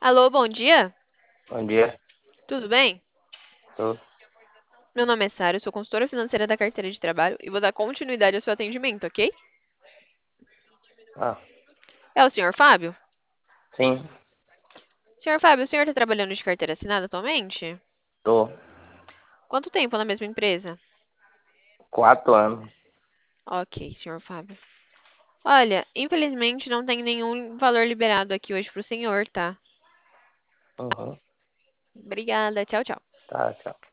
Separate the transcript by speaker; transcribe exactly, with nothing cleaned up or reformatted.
Speaker 1: Alô, bom dia?
Speaker 2: Bom dia.
Speaker 1: Tudo bem?
Speaker 2: Tô.
Speaker 1: Meu nome é Sara, eu sou consultora financeira da carteira de trabalho e vou dar continuidade ao seu atendimento, ok?
Speaker 2: Ah,
Speaker 1: É o senhor Fábio?
Speaker 2: sim,
Speaker 1: Senhor Fábio, o senhor está trabalhando de carteira assinada atualmente?
Speaker 2: tô.
Speaker 1: Quanto tempo na mesma empresa?
Speaker 2: Quatro anos.
Speaker 1: Ok, senhor Fábio. Olha, infelizmente não tem nenhum valor liberado aqui hoje para o senhor, tá?
Speaker 2: Uhum.
Speaker 1: Obrigada, tchau, tchau.
Speaker 2: Tá, tchau.